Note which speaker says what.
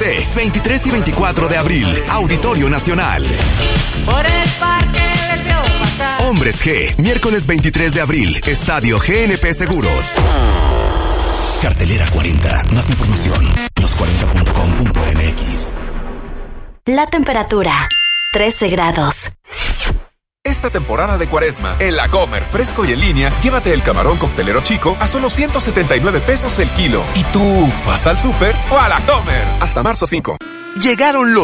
Speaker 1: José, 23 y 24 de abril, Auditorio Nacional.
Speaker 2: Por el parque les vio pasar.
Speaker 1: Hombres G, miércoles 23 de abril, Estadio GNP Seguros. Cartelera 40. Más información, los40.com.mx.
Speaker 3: La temperatura, 13 grados.
Speaker 4: Esta temporada de Cuaresma, en La Comer, fresco y en línea, llévate el camarón coctelero chico a solo 179 pesos el kilo. ¿Y tú vas al súper o a La Comer? Hasta marzo 5.
Speaker 1: Llegaron los